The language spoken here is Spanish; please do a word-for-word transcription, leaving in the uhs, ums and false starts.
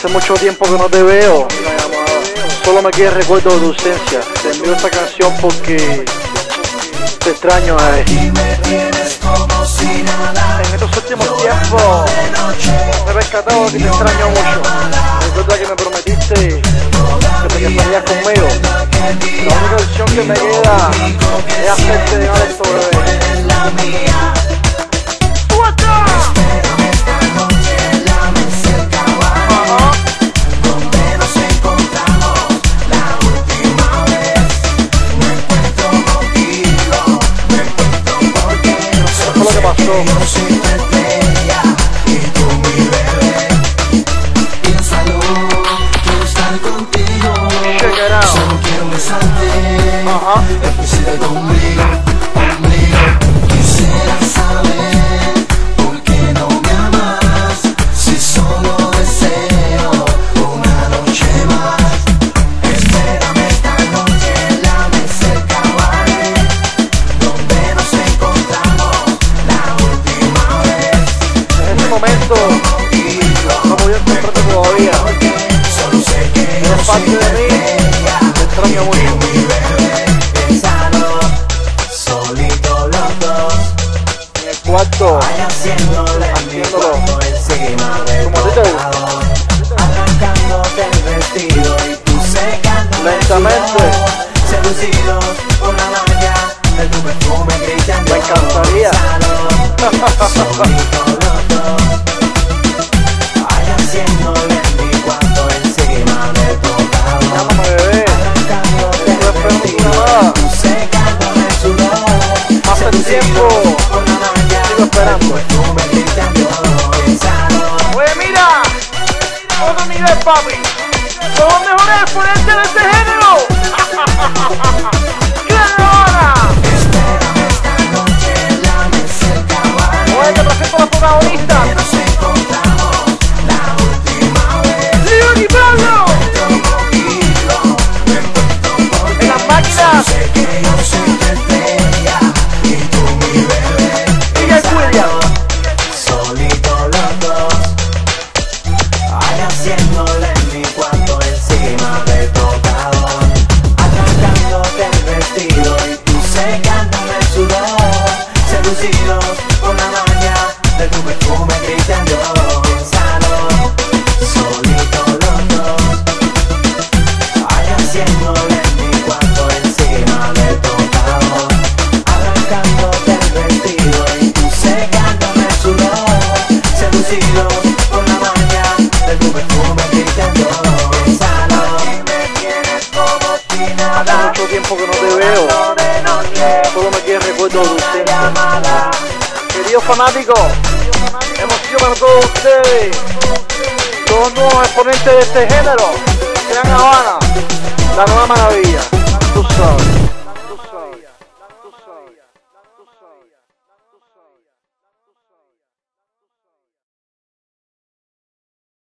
Hace mucho tiempo que no te veo. Solo me queda el recuerdo de tu ausencia. Te envío esta canción porque te extraño, eh. En estos últimos tiempos me he percatado que te extraño mucho. Recuerda que me prometiste que te quedarías conmigo. La única opción que me queda es hacerte llegar esto, bebé. No soy tu estrella y tú mi bebé. Piénsalo, quiero estar contigo. Solo quiero besarte. Empecé conmigo, conmigo. Quisiera saber por qué no me amas. Si solo deseo una noche más. Espérame esta noche en la mesa del cabaret, donde nos encontramos. Momento no voy a encontrarte todavía. Eres parte de mí, te extraño mucho. Solito los dos en el cuarto, haciéndolo como a ti te gusta, arrancándote el vestido y tú secándome lentamente. Seducidos por la magia de tu perfume brillante. Me encantaría. Solito los dos, haciéndole en mi cuarto encima del tocador. Llámame, bebé. Arrancándote Estoy el vestido esperando y tú secándome el sudor. hace tiempo sigo esperando. Oye, mira, otro nivel, papi. Son los mejores exponentes de este género. ¡Qué hora! Oye, te presento a la protagonista. ¡Leon y Pablo! En las máquinas. Y el William. Solito los dos, ay, haciéndole en mi cuarto encima del tocador, arrancándote el vestido y tú secándome el sudor, seducidos por la magia de tu perfume brillante. Piénsalo, solito los dos, ay, haciéndole en mi cuarto encima del tocador, arrancándote el vestido y tú secándome el sudor, seducidos por la magia de tu perfume brillante. Piénsalo, me tienes como si nada. Hace mucho tiempo que no te veo. Solo me queda el recuerdo de tu ausencia. Queridos fanáticos, hemos sido para todos ustedes los nuevos exponentes de este género. Sean Habana, la nueva maravilla. Tú sabes.